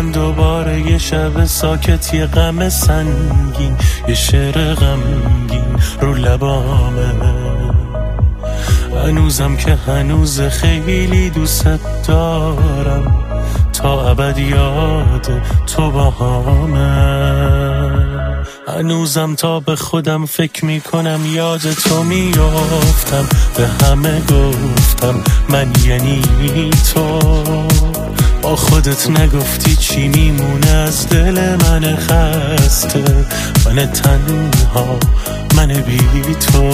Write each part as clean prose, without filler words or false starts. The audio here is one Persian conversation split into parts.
من دوباره یه شب ساکت، یه غم سنگین، یه شعر غمگین رو لبامه. هنوزم که هنوز خیلی دوست دارم، تا ابد یاد تو باهامه. هنوزم تا به خودم فکر میکنم یاد تو میافتم، به همه گفتم من یعنی تو. با خودت نگفتی چی میمونه از دل من خسته، من تنها، من بی تو.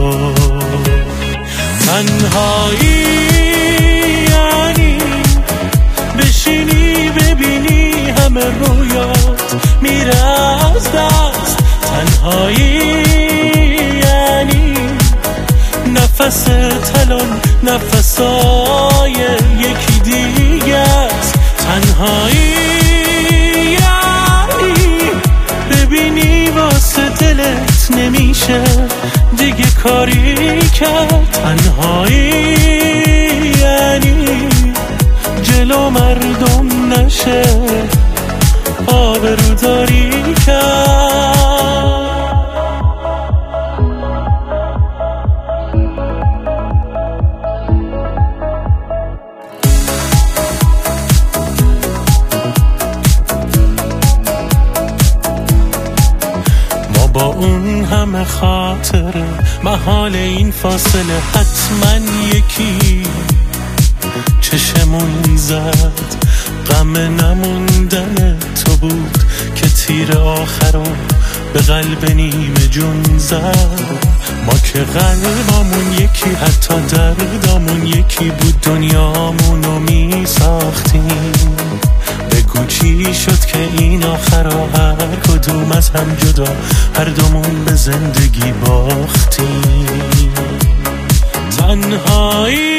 تنهایی یعنی بشینی ببینی همه رویات میره از دست. تنهایی یعنی نفس تلون نفسای یکی دیگه است. تنهایی یعنی ببینی واسه دلت نمیشه دیگه کاری کرد. تنهایی یعنی جلو مردم نشه آبروداری کرد. ما با اون همه خاطره محال این فاصله حتما یکی چشمون زد. غم نموندن تو بود که تیر آخرم به قلب نیمه جون زد. ما که قلبامون یکی، حتی دردامون یکی بود، دنیامونو می ساختیم. بگو چی شد که این آخرا هر کدوم از هم جدا، هر دومون به زندگی باختیم. تنهایی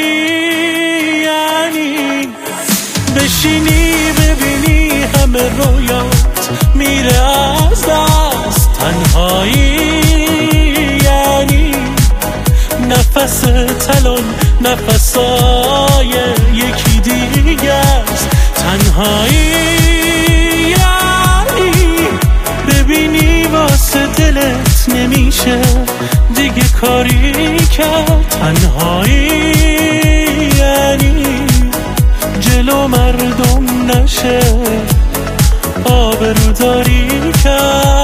یعنی بشینی ببینی همه رویات میره از دست. تنهایی یعنی نفس تلون نفسای یکی دیگه است. تنهایی یعنی ببینی واسه دلت نمیشه دیگه کاری کرد. تنهایی یعنی جلو مردم نشه آبروداری کرد.